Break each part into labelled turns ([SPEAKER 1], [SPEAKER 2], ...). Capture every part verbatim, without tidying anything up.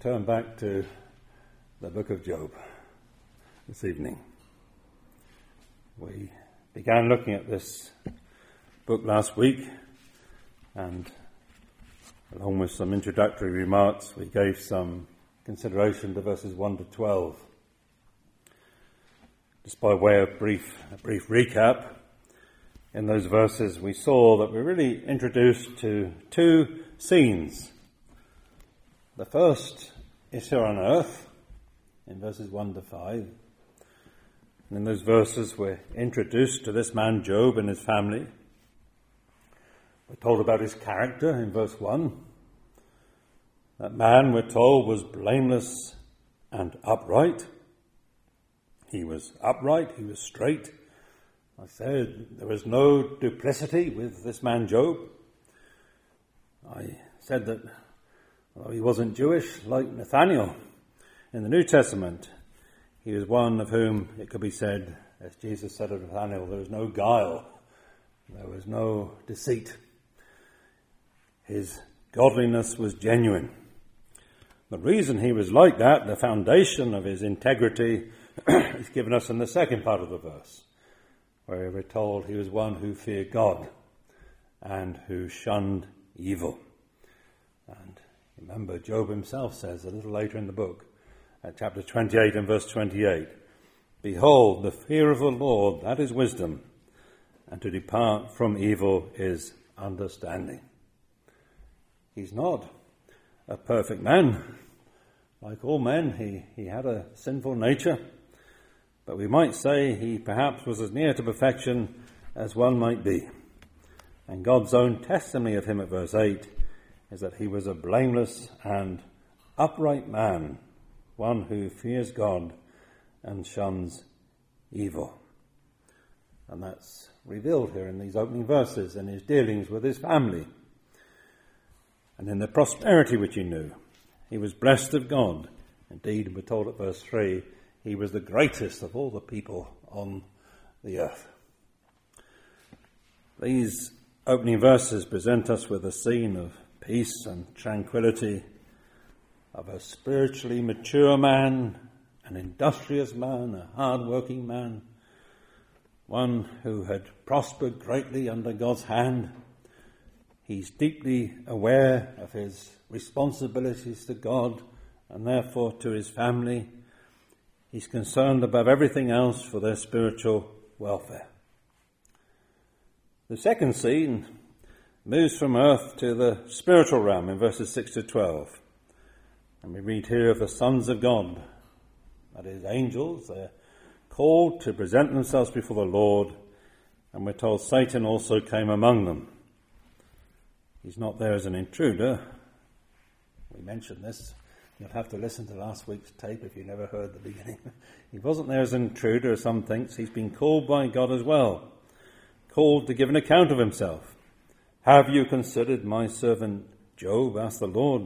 [SPEAKER 1] turn back to the book of Job this evening. We began looking at this book last week, and along with some introductory remarks, we gave some consideration to verses one to twelve. Just by way of brief, a brief recap, in those verses we saw that we're really introduced to two scenes. The first is here on earth, in verses one to five. And in those verses we're introduced to this man Job and his family. We're told about his character in verse one. That man, we're told, was blameless and upright. He was upright, he was straight. I said there was no duplicity with this man Job. I said that although he wasn't Jewish, like Nathaniel in the New Testament, he was one of whom it could be said, as Jesus said of Nathaniel, there was no guile, there was no deceit. His godliness was genuine. The reason he was like that, the foundation of his integrity, is given us in the second part of the verse, where we're told he was one who feared God and who shunned evil. And remember, Job himself says a little later in the book, at chapter twenty-eight and verse twenty-eight, "Behold, the fear of the Lord, that is wisdom, and to depart from evil is understanding." He's not a perfect man. Like all men, he, he had a sinful nature, but we might say he perhaps was as near to perfection as one might be. And God's own testimony of him at verse eight is that he was a blameless and upright man, one who fears God and shuns evil. And that's revealed here in these opening verses in his dealings with his family and in the prosperity which he knew. He was blessed of God. Indeed, we're told at verse three, he was the greatest of all the people on the earth. These opening verses present us with a scene of peace and tranquility, of a spiritually mature man, an industrious man, a hard-working man, one who had prospered greatly under God's hand. He's deeply aware of his responsibilities to God and therefore to his family. He's concerned above everything else for their spiritual welfare. The second scene moves from earth to the spiritual realm in verses six to twelve. And we read here of the sons of God, that is, angels. They're called to present themselves before the Lord, and we're told Satan also came among them. He's not there as an intruder. We mentioned this. You'll have to listen to last week's tape if you never heard the beginning. He wasn't there as an intruder, as some thinks. He's been called by God as well, called to give an account of himself. "Have you considered my servant Job?" asked the Lord.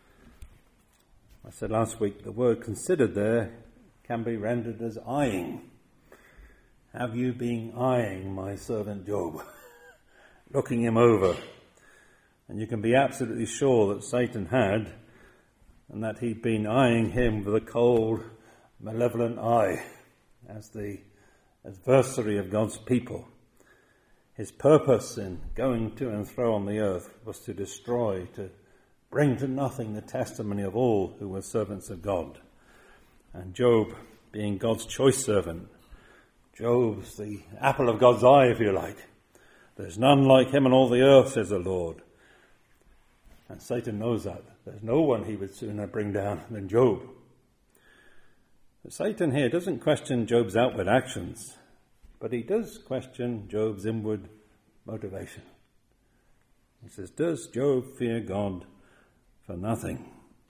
[SPEAKER 1] I said last week the word considered there can be rendered as eyeing. Have you been eyeing my servant Job? Looking him over. And you can be absolutely sure that Satan had, and that he'd been eyeing him with a cold, malevolent eye as the adversary of God's people. His purpose in going to and fro on the earth was to destroy, to bring to nothing the testimony of all who were servants of God. And Job, being God's choice servant, Job's the apple of God's eye, if you like. There's none like him on all the earth, says the Lord. And Satan knows that. There's no one he would sooner bring down than Job. But Satan here doesn't question Job's outward actions, but he does question Job's inward motivation. He says, does Job fear God for nothing?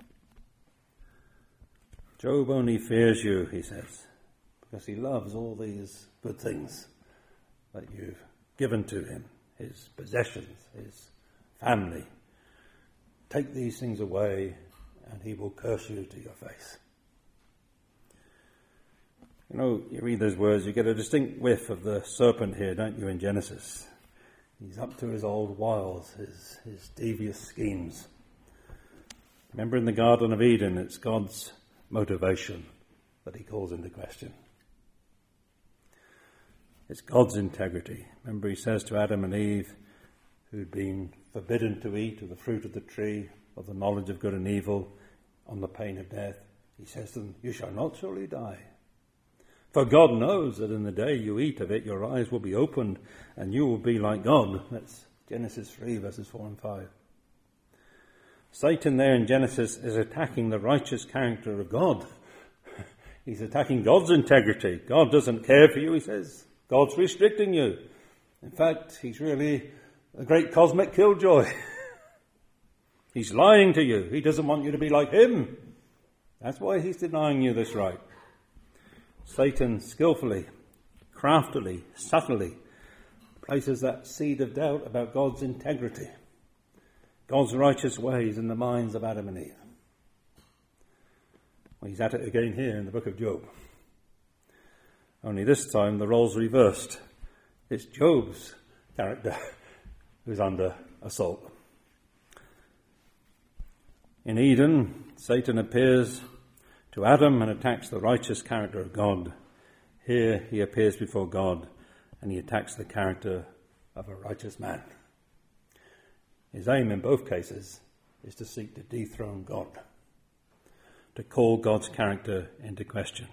[SPEAKER 1] Job only fears you, he says, because he loves all these good things that you've given to him, his possessions, his family. Take these things away and he will curse you to your face. You know, you read those words, you get a distinct whiff of the serpent here, don't you, in Genesis? He's up to his old wiles, his, his devious schemes. Remember in the Garden of Eden, it's God's motivation that he calls into question. It's God's integrity. Remember he says to Adam and Eve, who'd been forbidden to eat of the fruit of the tree of the knowledge of good and evil on the pain of death, he says to them, you shall not surely die. For God knows that in the day you eat of it, your eyes will be opened and you will be like God. That's Genesis three, verses four and five. Satan there in Genesis is attacking the righteous character of God. He's attacking God's integrity. God doesn't care for you, he says. God's restricting you. In fact, he's really a great cosmic killjoy. He's lying to you. He doesn't want you to be like him. That's why he's denying you this right. Satan skillfully, craftily, subtly places that seed of doubt about God's integrity, God's righteous ways in the minds of Adam and Eve. Well, he's at it again here in the book of Job. Only this time the roles reversed. It's Job's character who's under assault. In Eden, Satan appears to Adam and attacks the righteous character of God. Here he appears before God and he attacks the character of a righteous man. His aim in both cases is to seek to dethrone God, to call God's character into question.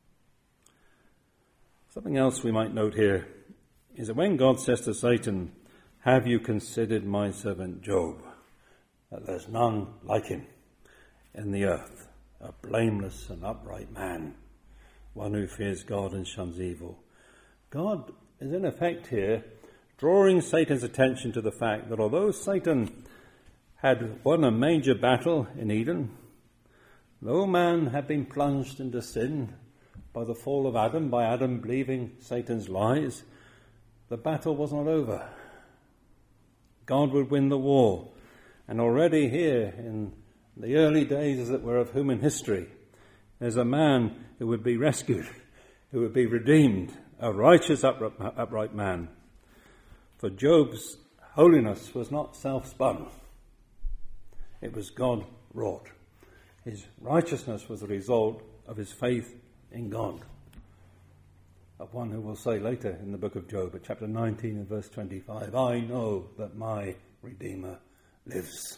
[SPEAKER 1] Something else we might note here is that when God says to Satan, have you considered my servant Job? That there's none like him in the earth, a blameless and upright man, one who fears God and shuns evil. God is in effect here drawing Satan's attention to the fact that although Satan had won a major battle in Eden, though man had been plunged into sin by the fall of Adam, by Adam believing Satan's lies, the battle was not over. God would win the war. And already here in the early days, as it were, of human history, there's a man who would be rescued, who would be redeemed, a righteous, upright man. For Job's holiness was not self-spun. It was God-wrought. His righteousness was the result of his faith in God. Of one who will say later in the book of Job, at chapter nineteen and verse twenty-five, I know that my Redeemer lives.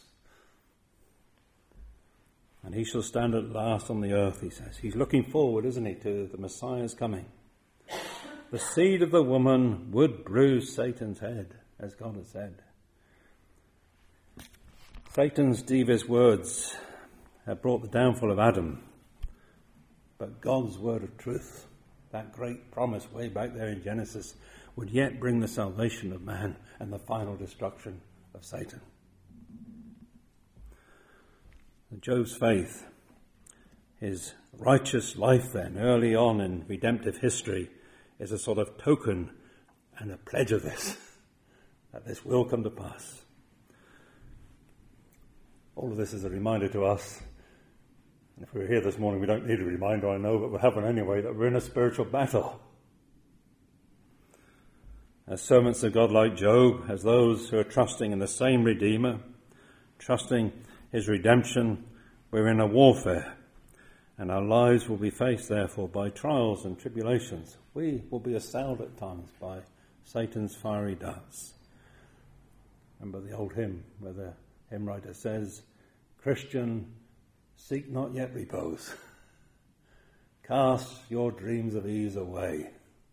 [SPEAKER 1] And he shall stand at last on the earth, he says. He's looking forward, isn't he, to the Messiah's coming. The seed of the woman would bruise Satan's head, as God has said. Satan's devious words have brought the downfall of Adam. But God's word of truth, that great promise way back there in Genesis, would yet bring the salvation of man and the final destruction of Satan. Job's faith, his righteous life then, early on in redemptive history, is a sort of token and a pledge of this, that this will come to pass. All of this is a reminder to us. And if we were here this morning, we don't need a reminder, I know, but we'll have one anyway, that we're in a spiritual battle. As servants of God like Job, as those who are trusting in the same Redeemer, trusting his redemption, we're in a warfare, and our lives will be faced, therefore, by trials and tribulations. We will be assailed at times by Satan's fiery darts. Remember the old hymn where the hymn writer says, Christian, seek not yet repose. Cast your dreams of ease away.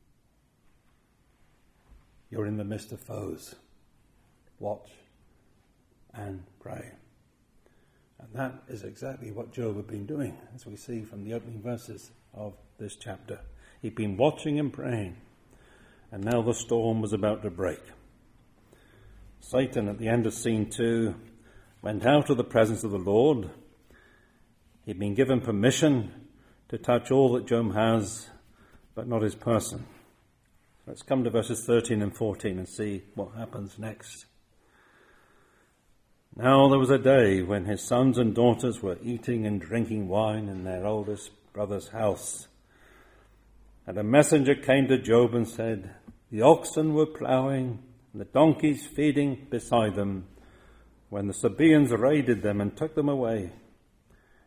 [SPEAKER 1] You're in the midst of foes. Watch and pray. And that is exactly what Job had been doing, as we see from the opening verses of this chapter. He'd been watching and praying, and now the storm was about to break. Satan, at the end of scene two, went out of the presence of the Lord. He'd been given permission to touch all that Job has, but not his person. Let's come to verses thirteen and fourteen and see what happens next. Now there was a day when his sons and daughters were eating and drinking wine in their oldest brother's house. And a messenger came to Job and said, the oxen were ploughing and the donkeys feeding beside them when the Sabaeans raided them and took them away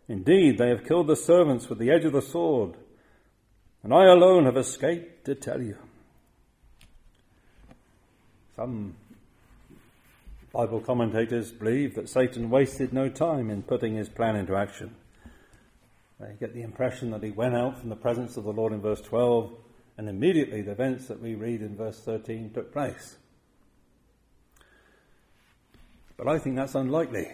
[SPEAKER 1] Indeed, they have killed the servants with the edge of the sword, and I alone have escaped to tell you. Some Bible commentators believe that Satan wasted no time in putting his plan into action. They get the impression that he went out from the presence of the Lord in verse twelve, and immediately the events that we read in verse thirteen took place. But I think that's unlikely.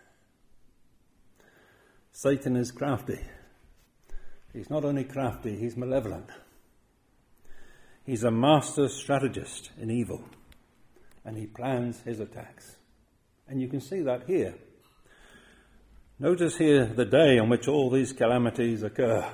[SPEAKER 1] Satan is crafty. He's not only crafty, he's malevolent. He's a master strategist in evil, and he plans his attacks. And you can see that here. Notice here the day on which all these calamities occur.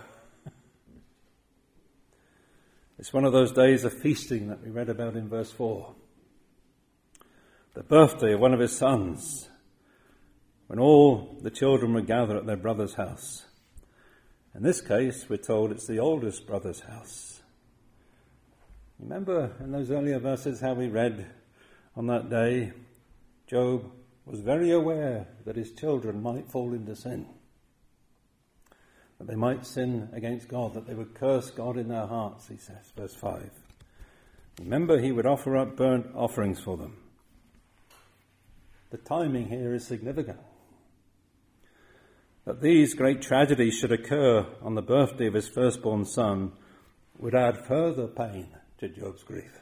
[SPEAKER 1] It's one of those days of feasting that we read about in verse four. The birthday of one of his sons, when all the children were gathered at their brother's house. In this case, we're told it's the oldest brother's house. Remember in those earlier verses how we read on that day, Job was very aware that his children might fall into sin, that they might sin against God, that they would curse God in their hearts, he says, verse five. Remember, he would offer up burnt offerings for them. The timing here is significant. That these great tragedies should occur on the birthday of his firstborn son would add further pain to Job's grief.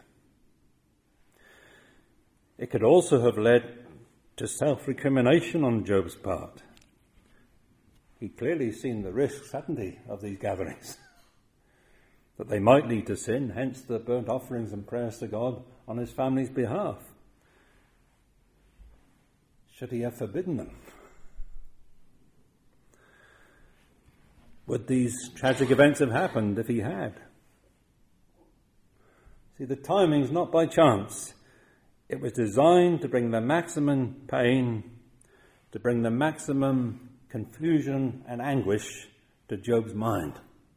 [SPEAKER 1] It could also have led to self-recrimination on Job's part. He'd clearly seen the risks, hadn't he, of these gatherings, that they might lead to sin, hence the burnt offerings and prayers to God on his family's behalf. Should he have forbidden them? Would these tragic events have happened if he had? See, the timing's not by chance. It was designed to bring the maximum pain, to bring the maximum confusion and anguish to Job's mind.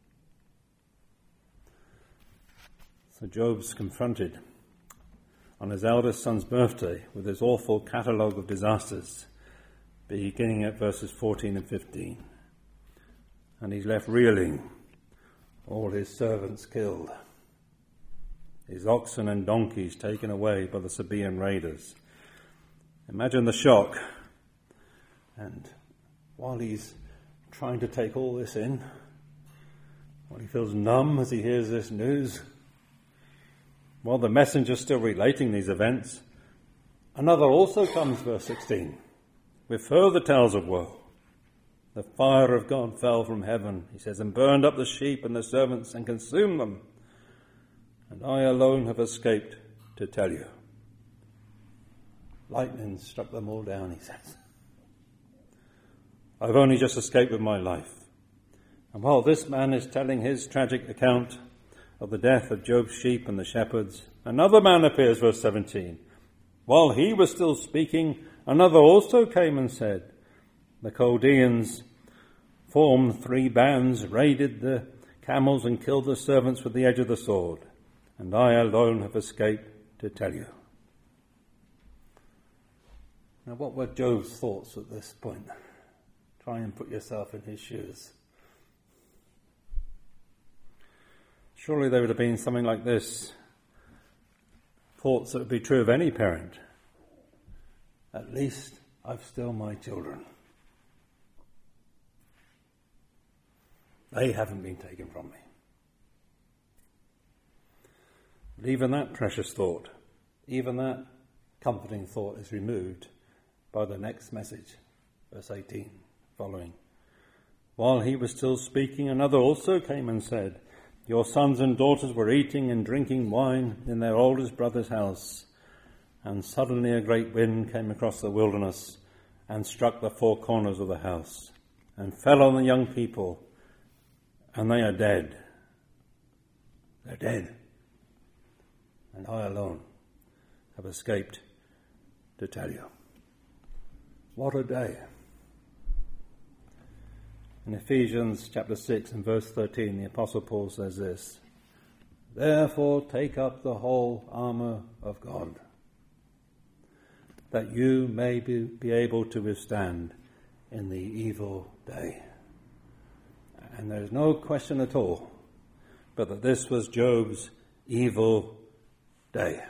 [SPEAKER 1] So Job's confronted on his eldest son's birthday with this awful catalogue of disasters, beginning at verses fourteen and fifteen. And he's left reeling, all his servants killed, his oxen and donkeys taken away by the Sabaean raiders. Imagine the shock. And while he's trying to take all this in, while he feels numb as he hears this news, while the messenger's still relating these events, another also comes, verse sixteen, with further tales of woe. The fire of God fell from heaven, he says, and burned up the sheep and the servants and consumed them. And I alone have escaped to tell you. Lightning struck them all down, he says. I've only just escaped with my life. And while this man is telling his tragic account of the death of Job's sheep and the shepherds, another man appears, verse seventeen. While he was still speaking, another also came and said, the Chaldeans formed three bands, raided the camels and killed the servants with the edge of the sword. And I alone have escaped to tell you. Now, what were Job's thoughts at this point? Try and put yourself in his shoes. Surely there would have been something like this. Thoughts that would be true of any parent. At least I've still my children. They haven't been taken from me. But even that precious thought, even that comforting thought is removed by the next message, verse eighteen, following. While he was still speaking, another also came and said, your sons and daughters were eating and drinking wine in their oldest brother's house, and suddenly a great wind came across the wilderness and struck the four corners of the house, and fell on the young people, and they are dead. They're dead. And I alone have escaped to tell you. What a day. In Ephesians chapter six and verse thirteen, the Apostle Paul says this, therefore take up the whole armour of God, that you may be, be able to withstand in the evil day. And there's no question at all but that this was Job's evil day.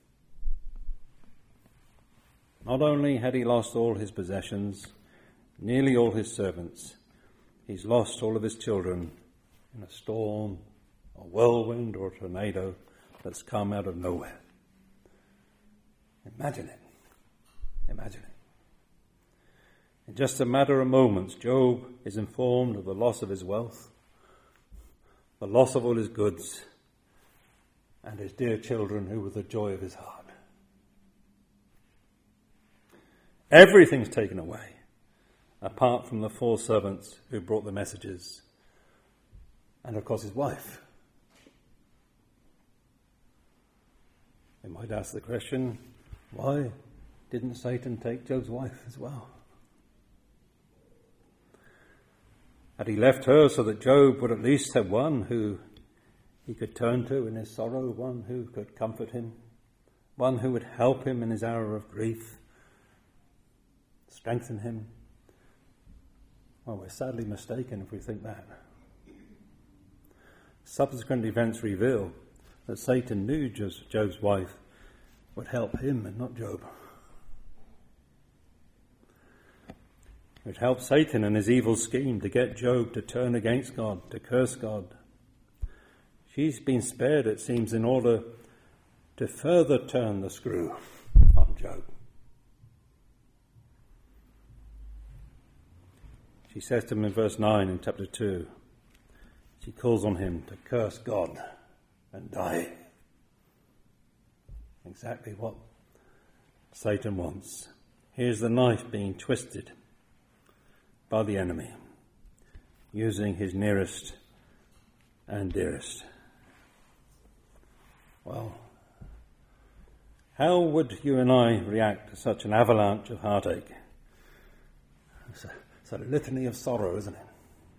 [SPEAKER 1] Not only had he lost all his possessions, nearly all his servants, he's lost all of his children in a storm, a whirlwind or a tornado that's come out of nowhere. Imagine it. Imagine it. In just a matter of moments, Job is informed of the loss of his wealth, the loss of all his goods, and his dear children who were the joy of his heart. Everything's taken away, apart from the four servants who brought the messages, and of course his wife. You might ask the question, why didn't Satan take Job's wife as well? Had he left her so that Job would at least have one who he could turn to in his sorrow, one who could comfort him, one who would help him in his hour of grief, strengthen him? Well, we're sadly mistaken if we think that. Subsequent events reveal that Satan knew Job's wife would help him and not Job. It would help Satan in his evil scheme to get Job to turn against God, to curse God. She's been spared, it seems, in order to further turn the screw on Job. She says to him in verse nine in chapter two, she calls on him to curse God and die. Exactly what Satan wants. Here's the knife being twisted by the enemy, using his nearest and dearest. Well, how would you and I react to such an avalanche of heartache? It's a, it's a litany of sorrow, isn't it?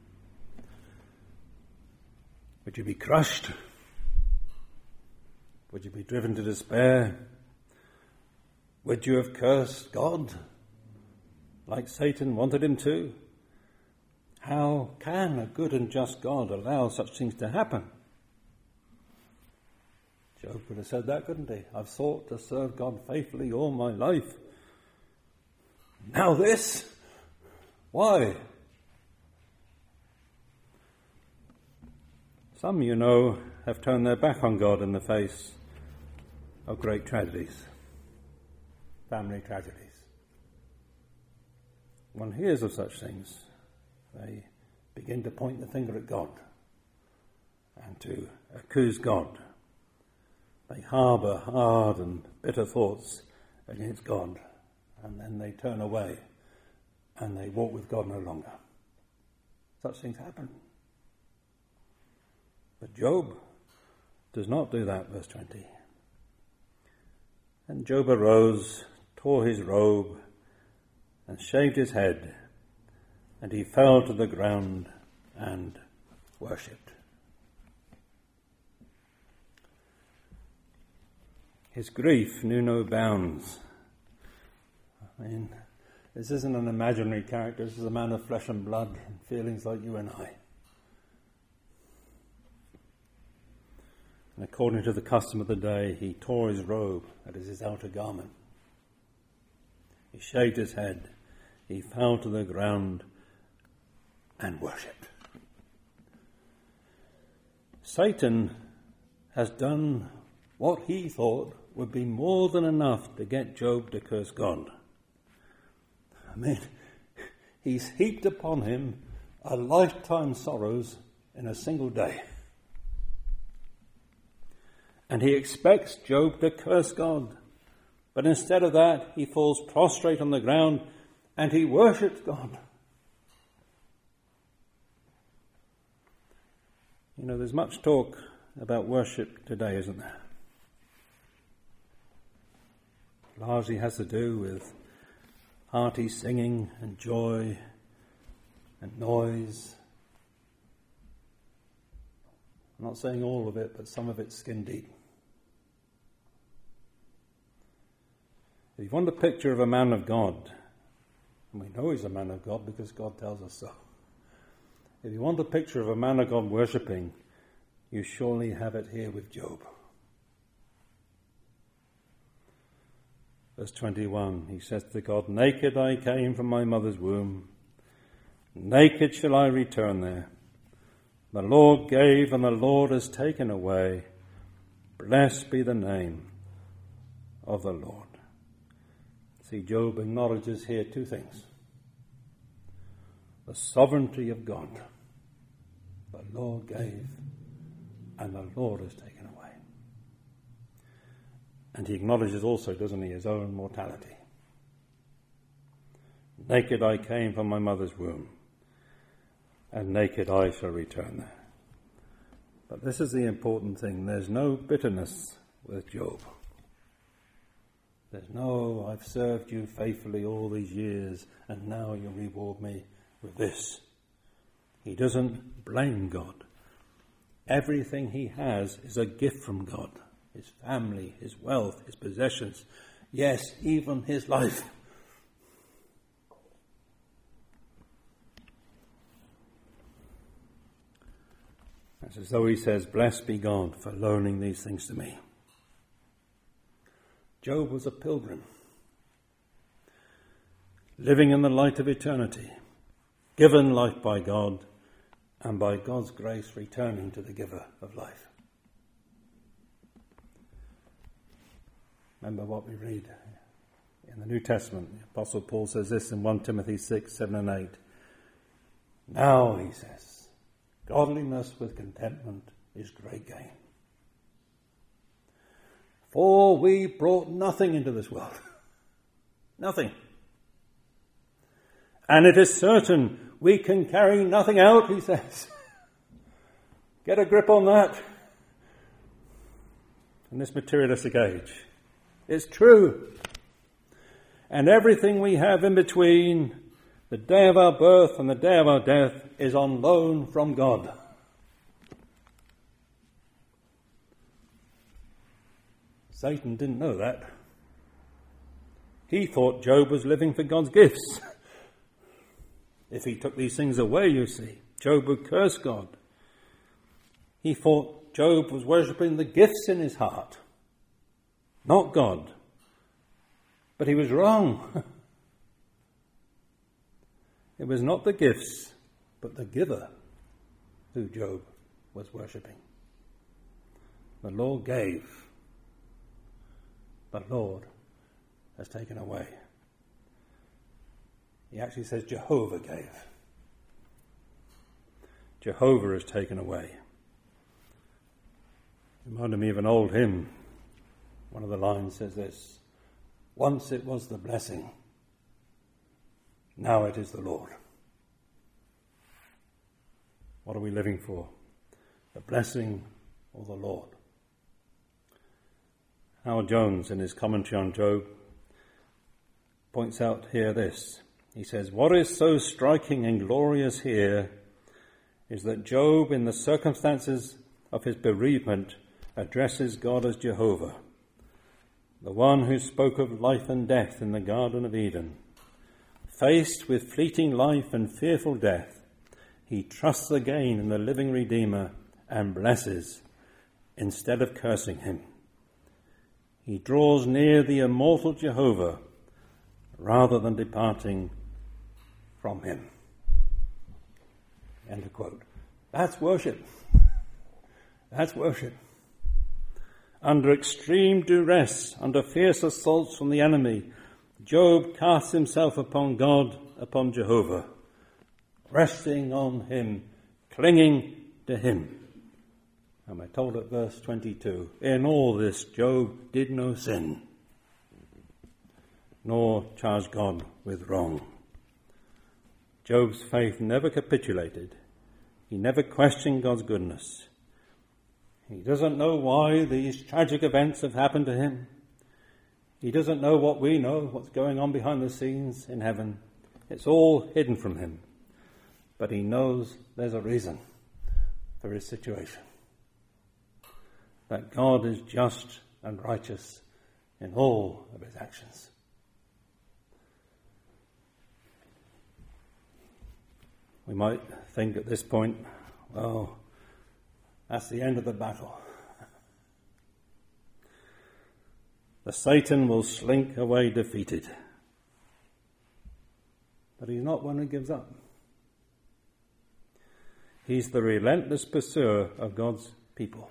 [SPEAKER 1] Would you be crushed? Would you be driven to despair? Would you have cursed God like Satan wanted him to? How can a good and just God allow such things to happen? Job could have said that, couldn't he? I've sought to serve God faithfully all my life. Now this? Why? Some, you know, have turned their back on God in the face of great tragedies, family tragedies. One hears of such things, they begin to point the finger at God and to accuse God. They harbour hard and bitter thoughts against God, and then they turn away and they walk with God no longer. Such things happen. But Job does not do that, verse twenty. And Job arose, tore his robe, and shaved his head, and he fell to the ground and worshipped. His grief knew no bounds. I mean, this isn't an imaginary character. This is a man of flesh and blood and feelings like you and I. And according to the custom of the day, he tore his robe, that is his outer garment. He shaved his head. He fell to the ground and worshipped. Satan has done what he thought would be more than enough to get Job to curse God. I mean, he's heaped upon him a lifetime's sorrows in a single day. And he expects Job to curse God. But instead of that, he falls prostrate on the ground and he worships God. You know, there's much talk about worship today, isn't there? Largely has to do with hearty singing and joy and noise. I'm not saying all of it, but some of it's skin deep. If you want a picture of a man of God, and we know he's a man of God because God tells us so, If you want a picture of a man of God worshipping, you surely have it here with Job. Verse twenty-one, he says to God, naked I came from my mother's womb. Naked shall I return there. The Lord gave and the Lord has taken away. Blessed be the name of the Lord. See, Job acknowledges here two things. The sovereignty of God. The Lord gave and the Lord has taken away. And he acknowledges also, doesn't he, his own mortality. Naked I came from my mother's womb, and naked I shall return there. But this is the important thing. There's no bitterness with Job. There's no, I've served you faithfully all these years, and now you reward me with this. He doesn't blame God. Everything he has is a gift from God. His family, his wealth, his possessions. Yes, even his life. It's as though he says, blessed be God for loaning these things to me. Job was a pilgrim, living in the light of eternity, given life by God, and by God's grace returning to the giver of life. Remember what we read in the New Testament. The Apostle Paul says this in First Timothy six, seven and eight. Now, he says, godliness with contentment is great gain. For we brought nothing into this world. Nothing. And it is certain we can carry nothing out, he says. Get a grip on that. In this materialistic age. It's true. And everything we have in between the day of our birth and the day of our death is on loan from God. Satan didn't know that. He thought Job was living for God's gifts. If he took these things away, you see, Job would curse God. He thought Job was worshipping the gifts in his heart, not God. But he was wrong. It was not the gifts, but the giver who Job was worshipping. The Lord gave. The Lord has taken away. He actually says Jehovah gave. Jehovah has taken away. Reminded me of an old hymn. One of the lines says this. Once it was the blessing. Now it is the Lord. What are we living for? The blessing or the Lord? Howard Jones, in his commentary on Job, points out here this. He says, what is so striking and glorious here is that Job, in the circumstances of his bereavement, addresses God as Jehovah, the one who spoke of life and death in the Garden of Eden. Faced with fleeting life and fearful death, he trusts again in the living Redeemer and blesses instead of cursing him. He draws near the immortal Jehovah rather than departing from him. End of quote. That's worship. That's worship. Under extreme duress, under fierce assaults from the enemy, Job casts himself upon God, upon Jehovah, resting on him, clinging to him. And we're told at verse twenty-two, in all this Job did no sin, nor charged God with wrong. Job's faith never capitulated. He never questioned God's goodness. He doesn't know why these tragic events have happened to him. He doesn't know what we know, what's going on behind the scenes in heaven. It's all hidden from him. But he knows there's a reason for his situation. That God is just and righteous in all of his actions. We might think at this point, well, that's the end of the battle. The Satan will slink away defeated. But he's not one who gives up. He's the relentless pursuer of God's people.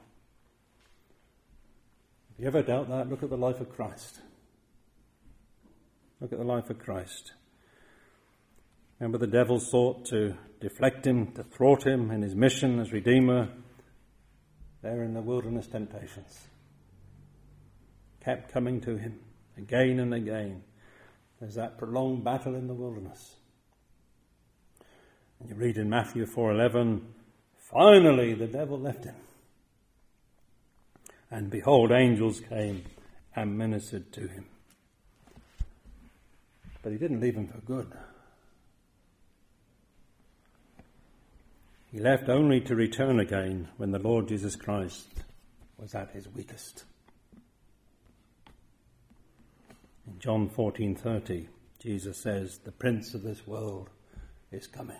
[SPEAKER 1] If you ever doubt that, look at the life of Christ. Look at the life of Christ. Remember, the devil sought to deflect him, to thwart him in his mission as Redeemer. There in the wilderness temptations. Kept coming to him again and again. There's that prolonged battle in the wilderness. And you read in Matthew four eleven, finally the devil left him. And behold, angels came and ministered to him. But he didn't leave him for good. He left only to return again when the Lord Jesus Christ was at his weakest. In John fourteen thirty, Jesus says, the prince of this world is coming.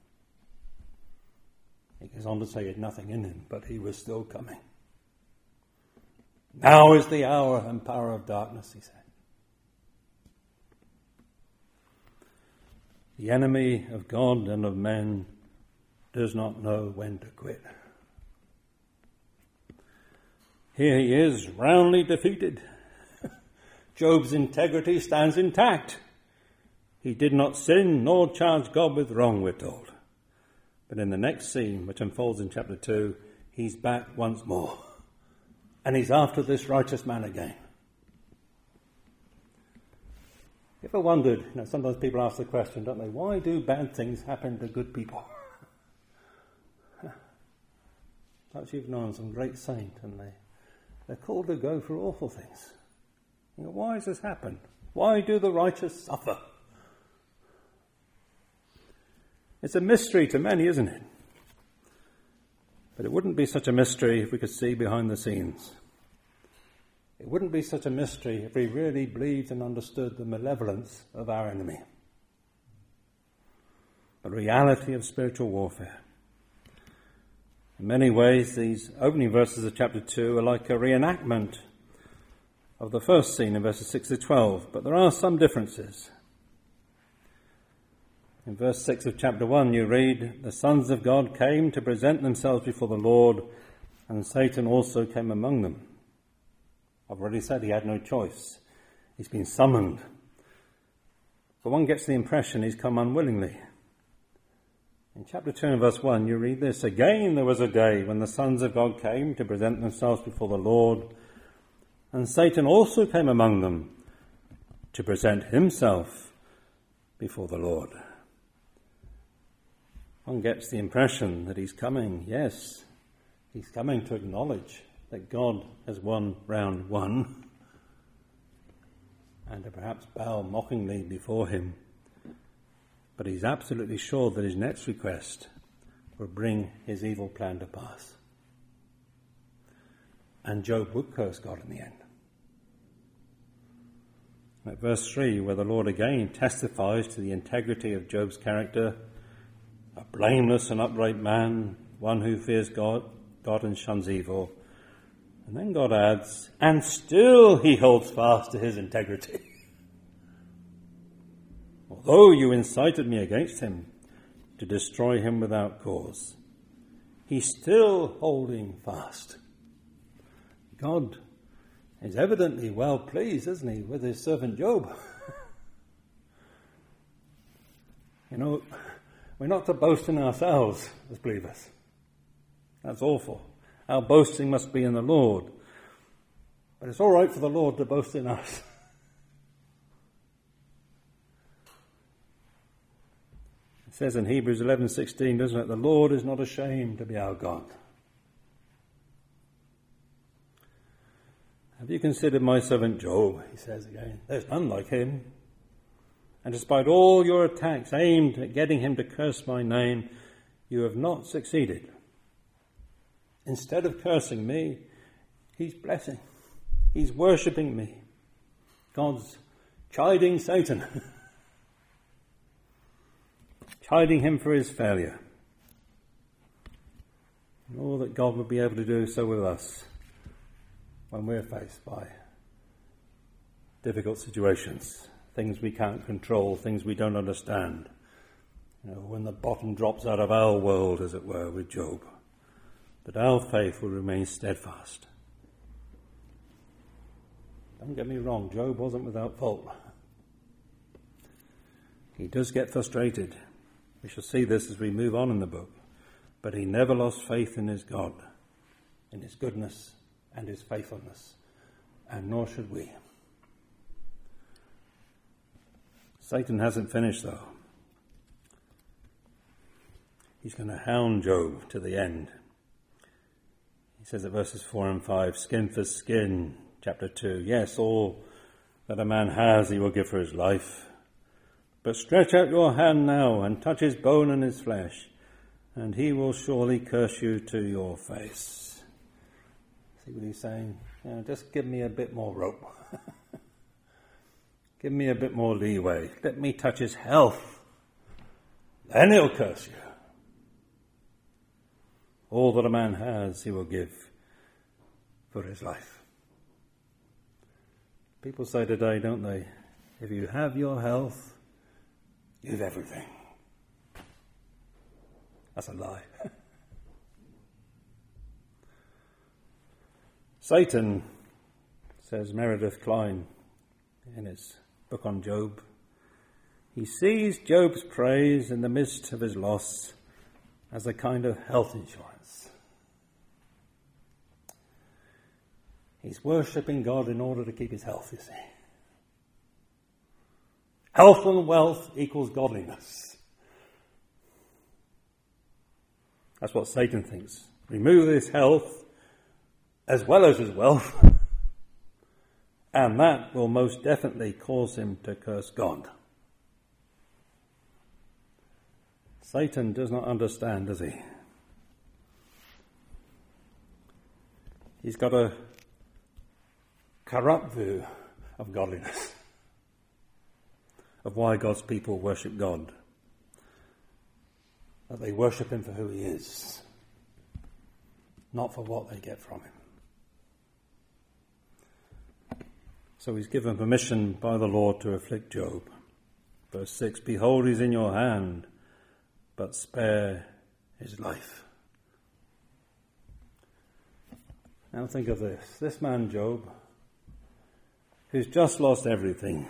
[SPEAKER 1] He goes on to say he had nothing in him, but he was still coming. Now is the hour and power of darkness, he said. The enemy of God and of men does not know when to quit. Here he is, roundly defeated. Job's integrity stands intact. He did not sin nor charge God with wrong, we're told. But in the next scene, which unfolds in chapter two, he's back once more. And he's after this righteous man again. You ever wondered, you know, sometimes people ask the question, don't they, why do bad things happen to good people? Perhaps you've known some great saint, and they, they're called to go through awful things. You know, why has this happened? Why do the righteous suffer? It's a mystery to many, isn't it? But it wouldn't be such a mystery if we could see behind the scenes. It wouldn't be such a mystery if we really believed and understood the malevolence of our enemy. The reality of spiritual warfare. In many ways, these opening verses of chapter two are like a reenactment of the first scene in verses six to twelve, but there are some differences. In verse six of chapter one you read, the sons of God came to present themselves before the Lord, and Satan also came among them. I've already said he had no choice. He's been summoned. But one gets the impression he's come unwillingly. In chapter two and verse one you read this, again there was a day when the sons of God came to present themselves before the Lord, and Satan also came among them to present himself before the Lord. One gets the impression that he's coming, yes, he's coming to acknowledge that God has won round one, and to perhaps bow mockingly before him. But he's absolutely sure that his next request will bring his evil plan to pass. And Job would curse God in the end. At verse three, where the Lord again testifies to the integrity of Job's character, a blameless and upright man, one who fears God, God and shuns evil. And then God adds, and still he holds fast to his integrity. Although you incited me against him to destroy him without cause, he's still holding fast. God is evidently well pleased, isn't he, with his servant Job? You know, we're not to boast in ourselves as believers. That's awful. Our boasting must be in the Lord. But it's all right for the Lord to boast in us. It says in Hebrews eleven sixteen, doesn't it? The Lord is not ashamed to be our God. Have you considered my servant Job? He says again. There's none like him. And despite all your attacks aimed at getting him to curse my name, you have not succeeded. Instead of cursing me, he's blessing. He's worshipping me. God's chiding Satan. chiding him for his failure. And all that God would be able to do so with us when we're faced by difficult situations, things we can't control, things we don't understand. You know, when the bottom drops out of our world, as it were, with Job. But our faith will remain steadfast. Don't get me wrong, Job wasn't without fault. He does get frustrated. We shall see this as we move on in the book. But he never lost faith in his God, in his goodness and his faithfulness. And nor should we. Satan hasn't finished, though. He's going to hound Job to the end. He says at verses four and five, skin for skin, chapter two. Yes, all that a man has he will give for his life. But stretch out your hand now and touch his bone and his flesh, and he will surely curse you to your face. See what he's saying? You know, just give me a bit more rope. Give me a bit more leeway. Let me touch his health. Then he'll curse you. All that a man has, he will give for his life. People say today, don't they, if you have your health, you've everything. That's a lie. Satan, says Meredith Kline in his book on Job, he sees Job's praise in the midst of his loss as a kind of health insurance. He's worshipping God in order to keep his health, you see. Health and wealth equals godliness. That's what Satan thinks. Remove his health as well as his wealth, and that will most definitely cause him to curse God. Satan does not understand, does he? He's got a corrupt view of godliness, of why God's people worship God. That they worship him for who he is, not for what they get from him. So he's given permission by the Lord to afflict Job. Verse six, behold, he's in your hand, but spare his life. Now think of this. This man Job, who's just lost everything.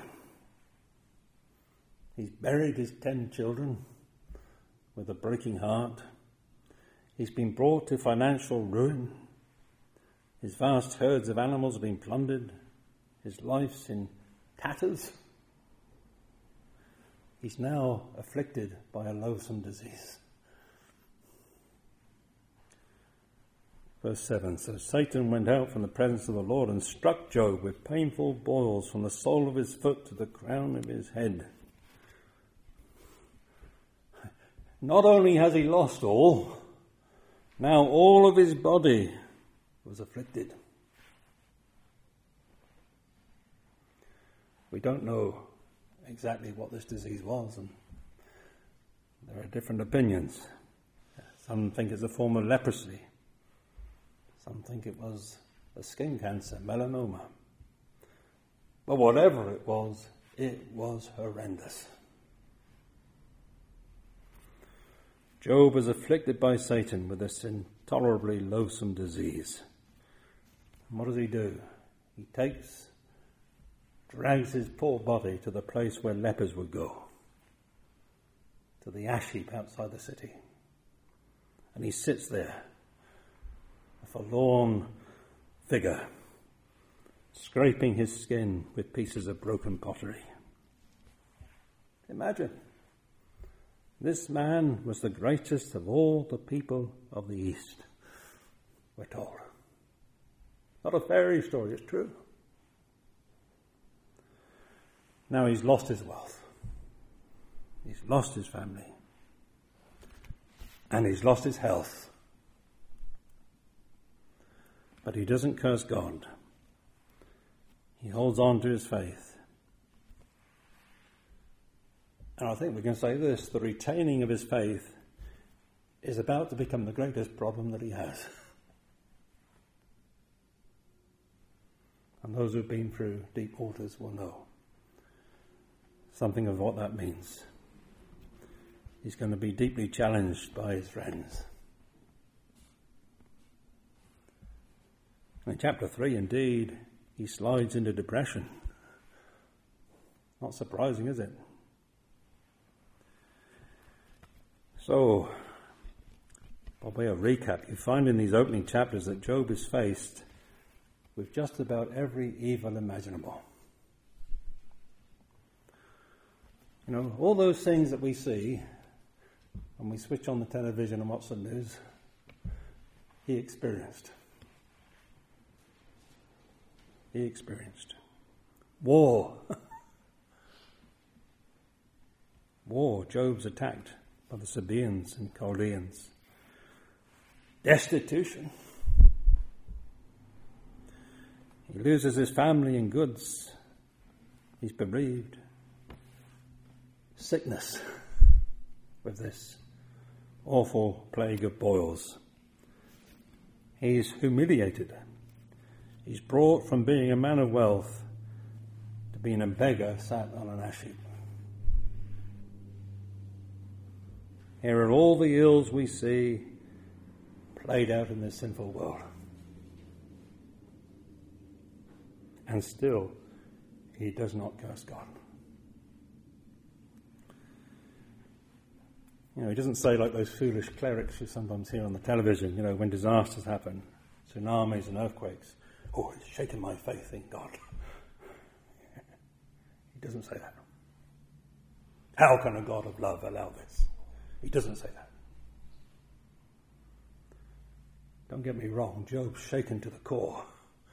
[SPEAKER 1] He's buried his ten children with a breaking heart. He's been brought to financial ruin. His vast herds of animals have been plundered. His life's in tatters. He's now afflicted by a loathsome disease. Verse seven, so Satan went out from the presence of the Lord and struck Job with painful boils from the sole of his foot to the crown of his head. Not only has he lost all, now all of his body was afflicted. We don't know exactly what this disease was, and there are different opinions. Some think it's a form of leprosy. Some think it was a skin cancer, melanoma. But whatever it was, it was horrendous. Job was afflicted by Satan with this intolerably loathsome disease. And what does he do? He takes, drags his poor body to the place where lepers would go, to the ash heap outside the city. And he sits there, a forlorn figure, scraping his skin with pieces of broken pottery. Imagine. This man was the greatest of all the people of the East, we're told. Not a fairy story, it's true. Now he's lost his wealth. He's lost his family. And he's lost his health. But he doesn't curse God. He holds on to his faith. And I think we can say this, the retaining of his faith is about to become the greatest problem that he has. And those who've been through deep waters will know something of what that means. He's going to be deeply challenged by his friends. In chapter three, indeed, he slides into depression. Not surprising, is it? So, by way of recap, you find in these opening chapters that Job is faced with just about every evil imaginable. You know, all those things that we see when we switch on the television and watch the news, he experienced. He experienced. War. War. Job's attacked by the Sabaeans and Chaldeans. Destitution. He loses his family and goods. He's bereaved. Sickness with this awful plague of boils. He's humiliated. He's brought from being a man of wealth to being a beggar sat on an ash heap. Here are all the ills we see played out in this sinful world. And still, he does not curse God. You know, he doesn't say like those foolish clerics you sometimes hear on the television, you know, when disasters happen, tsunamis and earthquakes. Oh, it's shaken my faith in God. He doesn't say that. How can a God of love allow this? He doesn't say that. Don't get me wrong, Job's shaken to the core.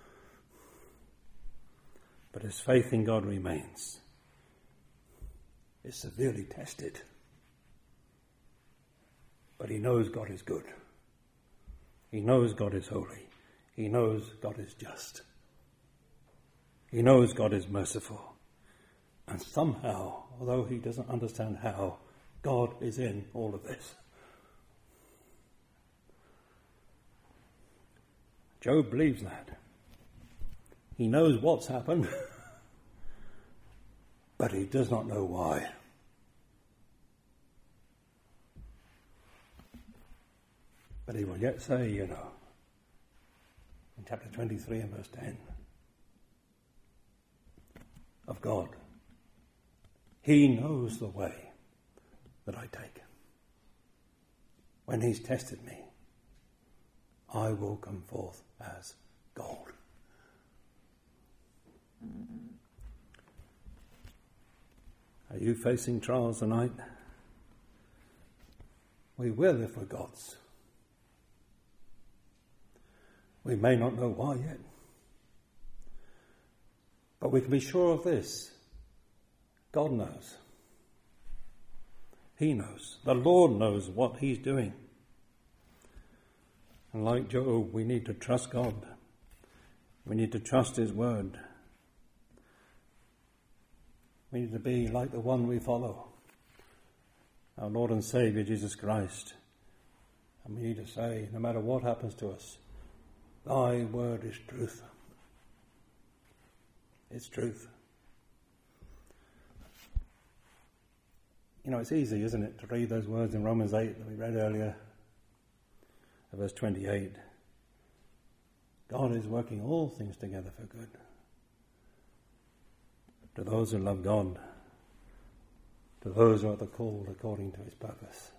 [SPEAKER 1] But his faith in God remains. It's severely tested. But he knows God is good. He knows God is holy. He knows God is just. He knows God is merciful. And somehow, although he doesn't understand how, God is in all of this. Job believes that. He knows what's happened, but he does not know why. But he will yet say, you know, in chapter twenty-three and verse ten, of God, he knows the way that I take. When he's tested me, I will come forth as gold. Are you facing trials tonight? We will if we're God's. We may not know why yet. But we can be sure of this. God knows. He knows. The Lord knows what he's doing. And like Job, we need to trust God. We need to trust his word. We need to be like the one we follow, our Lord and Saviour, Jesus Christ. And we need to say, no matter what happens to us, thy word is truth. It's truth. You know, it's easy, isn't it, to read those words in Romans eight that we read earlier, verse twenty-eight. God is working all things together for good to those who love God, to those who are the called according to his purpose.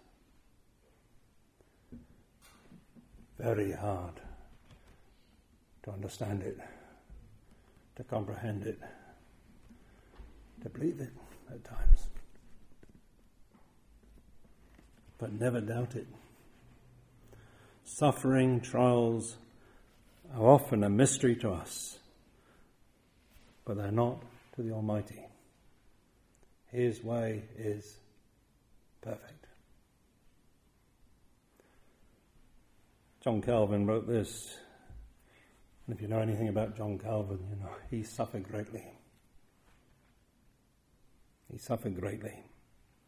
[SPEAKER 1] Very hard to understand it, to comprehend it, to believe it at times. But never doubt it. Suffering, trials are often a mystery to us, but they're not to the Almighty. His way is perfect. John Calvin wrote this, and if you know anything about John Calvin, you know he suffered greatly. He suffered greatly.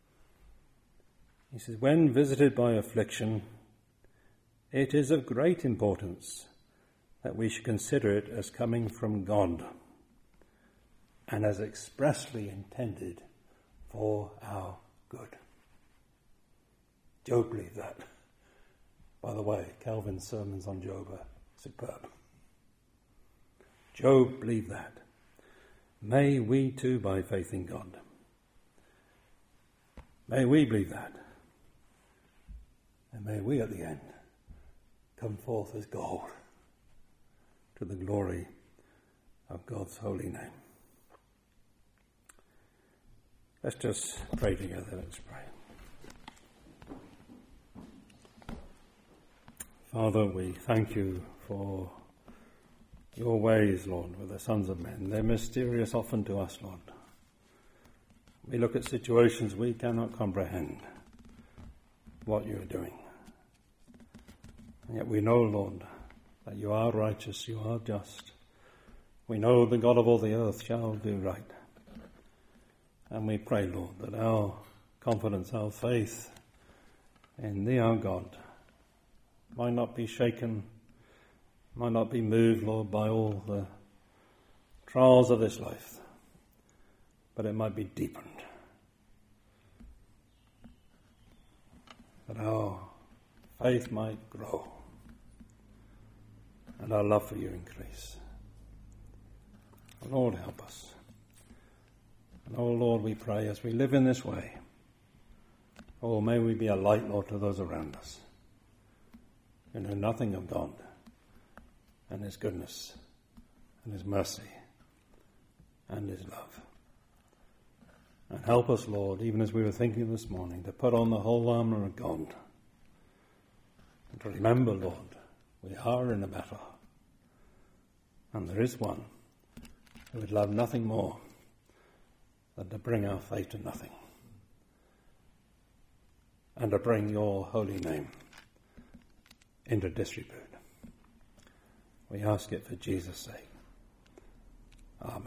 [SPEAKER 1] He says, when visited by affliction, it is of great importance that we should consider it as coming from God and as expressly intended for our good. Job believed that. By the way, Calvin's sermons on Job are superb. Job believed that. May we too, by faith in God, may we believe that. And may we at the end come forth as gold to the glory of God's holy name. Let's just pray together. Let's pray. Father, we thank you for your ways, Lord, with the sons of men. They're mysterious often to us, Lord. We look at situations we cannot comprehend what you are doing. And yet we know, Lord, that you are righteous, you are just. We know the God of all the earth shall do right. And we pray, Lord, that our confidence, our faith in thee, our God, might not be shaken, might not be moved, Lord, by all the trials of this life, but it might be deepened. That our faith might grow and our love for you increase. Lord, help us. And oh Lord, we pray as we live in this way, oh, may we be a light, Lord, to those around us who know nothing of God and his goodness and his mercy and his love. And help us, Lord, even as we were thinking this morning, to put on the whole armour of God and to remember, Lord, we are in a battle, and there is one who would love nothing more than to bring our faith to nothing and to bring your holy name into disrepute. We ask it for Jesus' sake. Amen.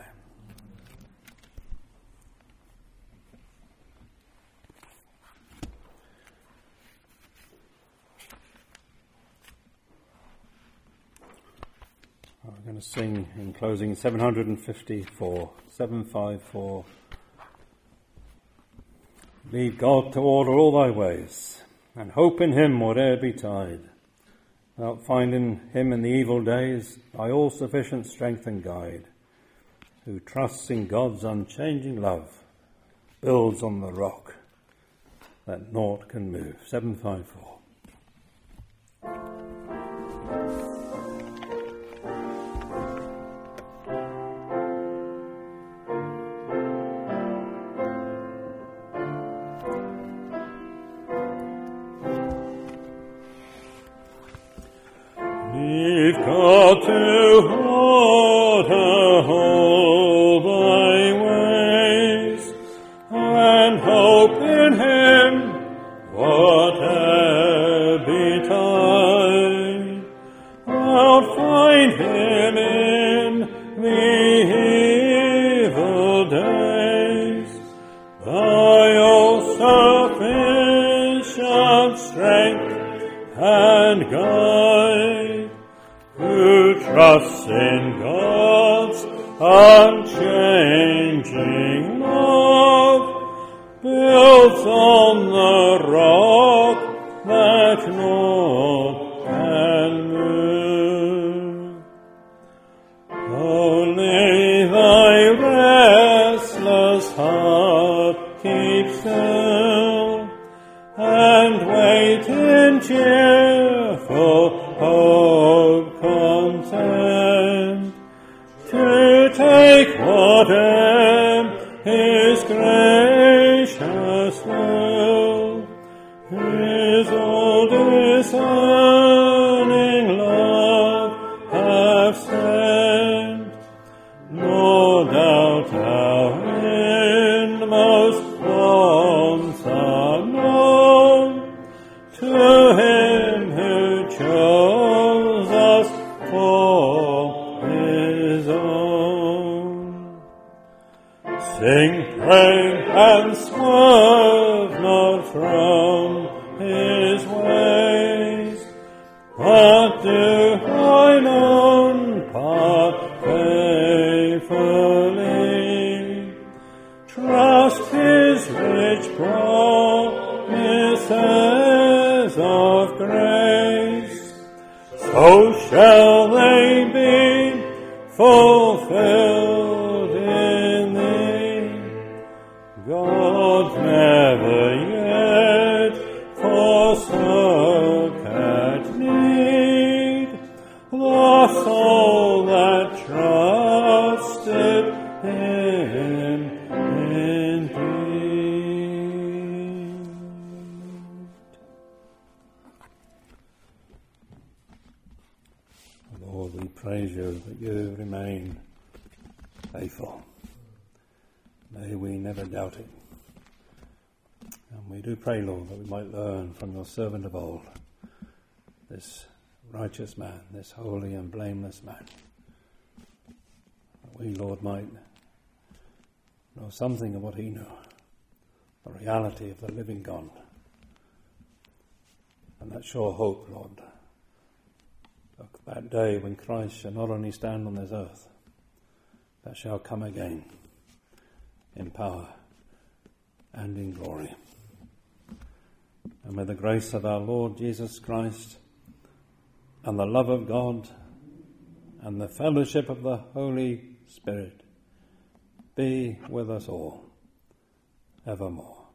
[SPEAKER 1] We're going to sing in closing seven fifty-four, seven fifty-four. Leave God to order all thy ways, and hope in him whate'er betide. Thou finding him in the evil days, thy all-sufficient strength and guide, who trusts in God's unchanging love, builds on the rock that naught can move. seven fifty-four.
[SPEAKER 2] Leave God to order all thy ways, and hope in him whate'er betide. Thou'lt find him in the evil days, thy all-sufficient strength and guide, who trusts in God's unchanging love, builds on the rock that naught can move. Only thy restless heart keep still, and wait in cheerful hope content, to take whatever his gracious will, his all discerning love hath sent, nor doubt our inmost wants are known to him who chose us for his own. Sing, pray, and smile. swerve not from his ways, but do thine own part faithfully. Trust his rich promises of grace, so shall they be fulfilled in thee. God never yet forsook at need the soul that trusted him indeed.
[SPEAKER 1] Lord, we praise you that you remain faithful. May we never doubt it. And we do pray, Lord, that we might learn from your servant of old, this righteous man, this holy and blameless man. That we, Lord, might know something of what he knew, the reality of the living God, and that sure hope, Lord, of that day when Christ shall not only stand on this earth, but shall come again in power and in glory. And may the grace of our Lord Jesus Christ and the love of God and the fellowship of the Holy Spirit be with us all evermore.